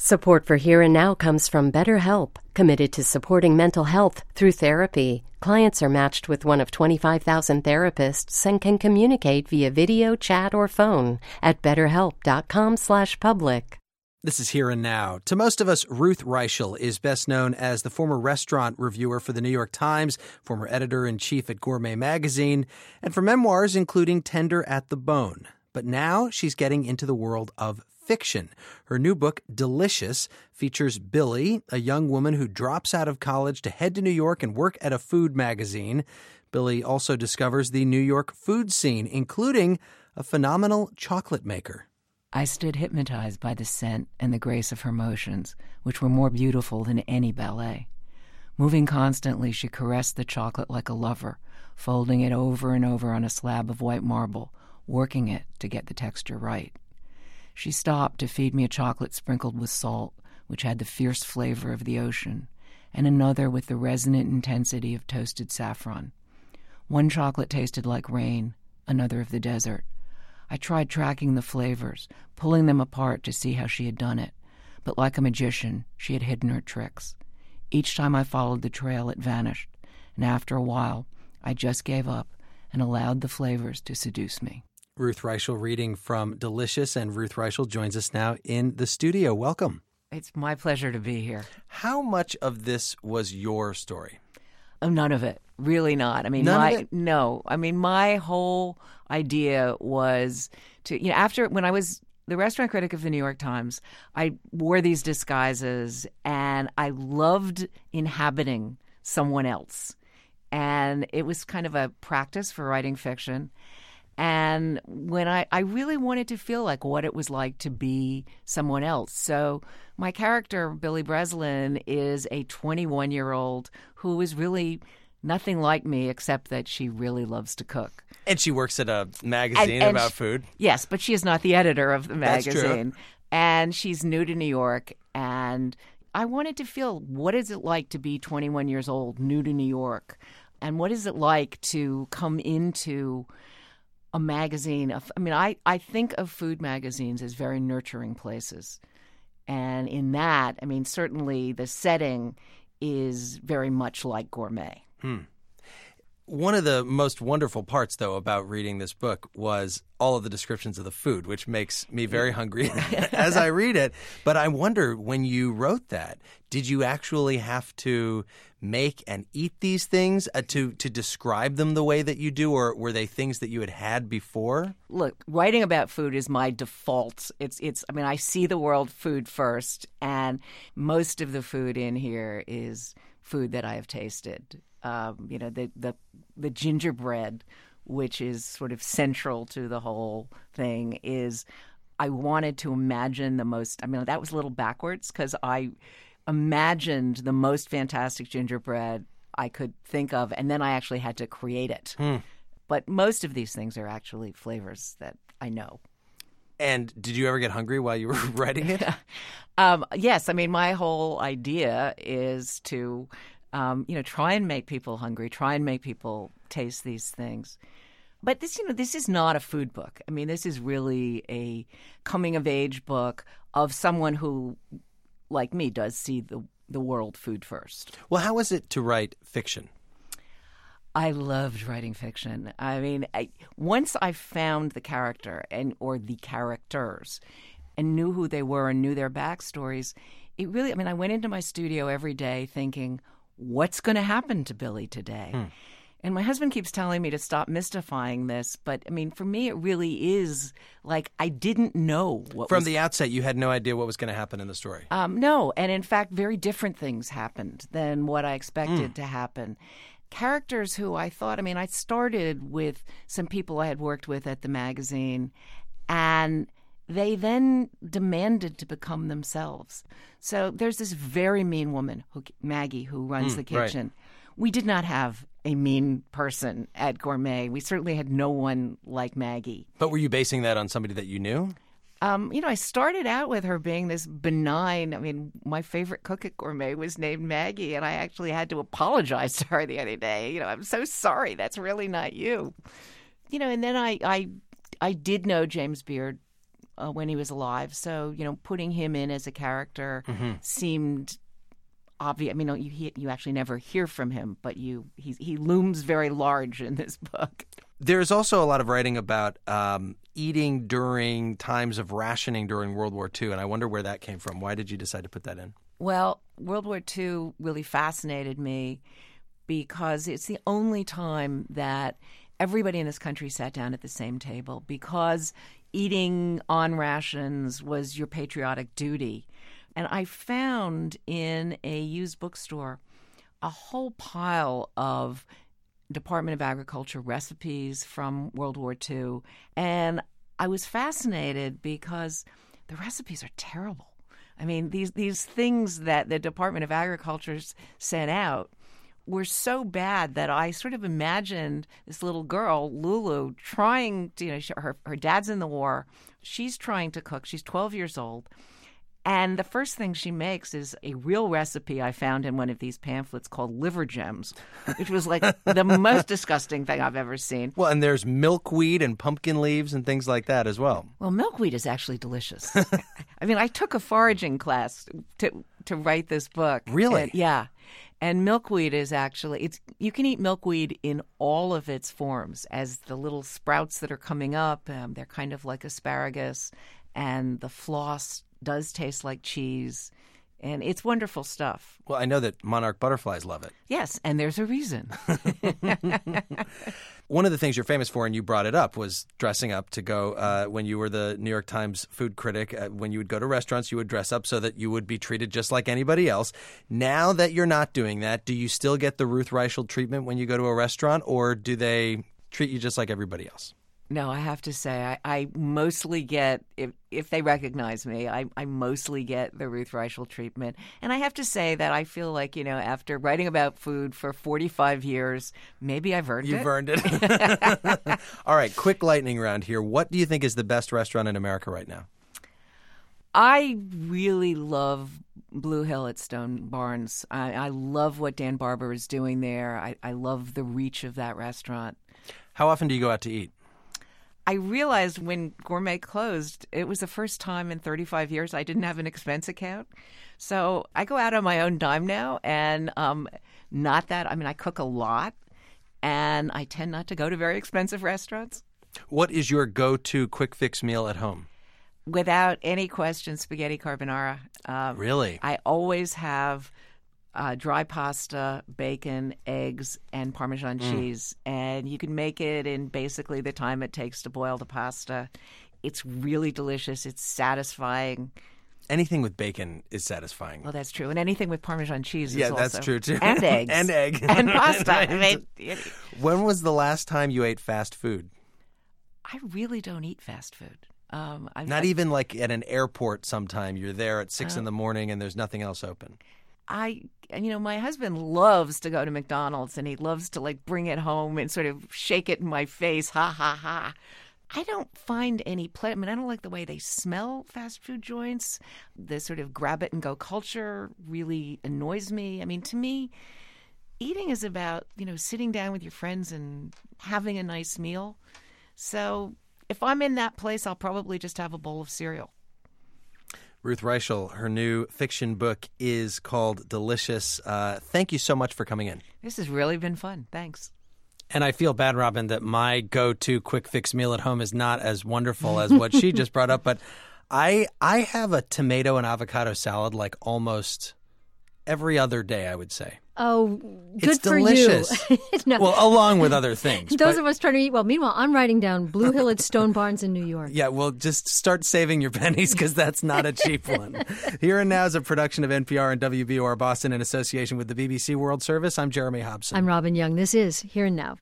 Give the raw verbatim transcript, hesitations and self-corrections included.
Support for Here and Now comes from BetterHelp, committed to supporting mental health through therapy. Clients are matched with one of twenty-five thousand therapists and can communicate via video, chat, or phone at betterhelp.com slash public. This is Here and Now. To most of us, Ruth Reichl is best known as the former restaurant reviewer for the New York Times, former editor-in-chief at Gourmet Magazine, and for memoirs including Tender at the Bone. But now she's getting into the world of fiction. Her new book, Delicious, features Billy, a young woman who drops out of college to head to New York and work at a food magazine. Billy also discovers the New York food scene, including a phenomenal chocolate maker. I stood hypnotized by the scent and the grace of her motions, which were more beautiful than any ballet. Moving constantly, she caressed the chocolate like a lover, folding it over and over on a slab of white marble, working it to get the texture right. She stopped to feed me a chocolate sprinkled with salt, which had the fierce flavor of the ocean, and another with the resonant intensity of toasted saffron. One chocolate tasted like rain, another of the desert. I tried tracking the flavors, pulling them apart to see how she had done it, but like a magician, she had hidden her tricks. Each time I followed the trail, it vanished, and after a while, I just gave up and allowed the flavors to seduce me. Ruth Reichl reading from Delicious, and Ruth Reichl joins us now in the studio. Welcome. It's my pleasure to be here. How much of this was your story? Oh, none of it. Really not. I mean, None my of it? no. I mean, my whole idea was to, you know, after when I was the restaurant critic of the New York Times, I wore these disguises and I loved inhabiting someone else. And it was kind of a practice for writing fiction. And when I, I really wanted to feel like what it was like to be someone else. So my character, Billy Breslin, is a twenty-one-year-old who is really nothing like me except that she really loves to cook. And she works at a magazine And- and about she- food. Yes, but she is not the editor of the That's true. magazine. And she's new to New York. And I wanted to feel, what is it like to be twenty-one years old, new to New York? And what is it like to come into a magazine? Of, I mean, I, I think of food magazines as very nurturing places. And in that, I mean, certainly the setting is very much like Gourmet. Hmm. One of the most wonderful parts, though, about reading this book was all of the descriptions of the food, which makes me very hungry as I read it. But I wonder, when you wrote that, did you actually have to make and eat these things uh, to, to describe them the way that you do, or were they things that you had had before? Look, writing about food is my default. It's, it's. I mean, I see the world food first, and most of the food in here is food that I have tasted. Um, you know, the, the the gingerbread, which is sort of central to the whole thing, is I wanted to imagine the most, I mean, that was a little backwards because I imagined the most fantastic gingerbread I could think of, and then I actually had to create it. Hmm. But most of these things are actually flavors that I know. And did you ever get hungry while you were writing it? um, yes. I mean, my whole idea is to Um, you know, try and make people hungry, try and make people taste these things. But this, you know, this is not a food book. I mean, this is really a coming-of-age book of someone who, like me, does see the, the world food first. Well, how was it to write fiction? I loved writing fiction. I mean, I, once I found the character and or the characters and knew who they were and knew their backstories, it really, I mean, I went into my studio every day thinking, what's going to happen to Billy today? Hmm. And my husband keeps telling me to stop mystifying this. But, I mean, for me, it really is like I didn't know what From was... the outset, you had no idea what was going to happen in the story. Um, no. And, in fact, very different things happened than what I expected Mm. to happen. Characters who I thought, I mean, I started with some people I had worked with at the magazine, and they then demanded to become themselves. So there's this very mean woman, who, Maggie, who runs Mm, the kitchen. right. We did not have a mean person at Gourmet. We certainly had no one like Maggie. But were you basing that on somebody that you knew? Um, you know, I started out with her being this benign. I mean, my favorite cook at Gourmet was named Maggie, and I actually had to apologize to her the other day. You know, I'm so sorry. That's really not you. You know, and then I, I, I did know James Beard uh, when he was alive. So, you know, putting him in as a character mm-hmm. seemed obvious. I mean, you he, you actually never hear from him, but you he he looms very large in this book. There's also a lot of writing about um, eating during times of rationing during World War Two, and I wonder where that came from. Why did you decide to put that in? Well, World War Two really fascinated me because it's the only time that everybody in this country sat down at the same table, because eating on rations was your patriotic duty. And I found in a used bookstore a whole pile of Department of Agriculture recipes from World War Two. And I was fascinated because the recipes are terrible. I mean, these, these things that the Department of Agriculture sent out were so bad that I sort of imagined this little girl, Lulu, trying to, you know, her, her dad's in the war. She's trying to cook. She's twelve years old. And the first thing she makes is a real recipe I found in one of these pamphlets called liver gems, which was like the most disgusting thing I've ever seen. Well, and there's milkweed and pumpkin leaves and things like that as well. Well, milkweed is actually delicious. I mean, I took a foraging class to to write this book. Really? And, yeah. And milkweed is actually, it's you can eat milkweed in all of its forms as the little sprouts that are coming up. Um, they're kind of like asparagus, and the floss does taste like cheese, and it's wonderful stuff. Well, I know that monarch butterflies love it. Yes, and there's a reason. One of the things you're famous for, and you brought it up, was dressing up to go uh, when you were the New York Times food critic. Uh, when you would go to restaurants, you would dress up so that you would be treated just like anybody else. Now that you're not doing that, do you still get the Ruth Reichel treatment when you go to a restaurant, or do they treat you just like everybody else? No, I have to say, I, I mostly get, if if they recognize me, I, I mostly get the Ruth Reichel treatment. And I have to say that I feel like, you know, after writing about food for forty-five years, maybe I've earned You've it. You've earned it. All right, quick lightning round here. What do you think is the best restaurant in America right now? I really love Blue Hill at Stone Barns. I, I love what Dan Barber is doing there. I, I love the reach of that restaurant. How often do you go out to eat? I realized when Gourmet closed, it was the first time in thirty-five years I didn't have an expense account. So I go out on my own dime now, and um, not that, I mean, I cook a lot, and I tend not to go to very expensive restaurants. What is your go-to quick fix meal at home? Without any question, spaghetti carbonara. Um, really? I always have Uh, dry pasta, bacon, eggs, and Parmesan mm. cheese. And you can make it in basically the time it takes to boil the pasta. It's really delicious. It's satisfying. Anything with bacon is satisfying. Well, that's true. And anything with Parmesan cheese is yeah, also. Yeah, that's true, too. And eggs. and egg. And pasta. I mean, when was the last time you ate fast food? I really don't eat fast food. Um, I've, Not I've, even like at an airport sometime. You're there at six uh, in the morning and there's nothing else open. I, you know, my husband loves to go to McDonald's, and he loves to like bring it home and sort of shake it in my face. Ha, ha, ha. I don't find any play. I mean, I don't like the way they smell, fast food joints. The sort of grab it and go culture really annoys me. I mean, to me, eating is about, you know, sitting down with your friends and having a nice meal. So if I'm in that place, I'll probably just have a bowl of cereal. Ruth Reichel, her new fiction book is called Delicious. Uh, thank you so much for coming in. This has really been fun. Thanks. And I feel bad, Robin, that my go-to quick fix meal at home is not as wonderful as what she just brought up. But I I have a tomato and avocado salad like almost every other day, I would say. Oh, good it's for delicious. you. no. Well, along with other things. Those but, of us trying to eat well. Meanwhile, I'm writing down Blue Hill at Stone Barns in New York. Yeah, well, just start saving your pennies because that's not a cheap one. Here and Now is a production of N P R and W B O R Boston in association with the B B C World Service. I'm Jeremy Hobson. I'm Robin Young. This is Here and Now.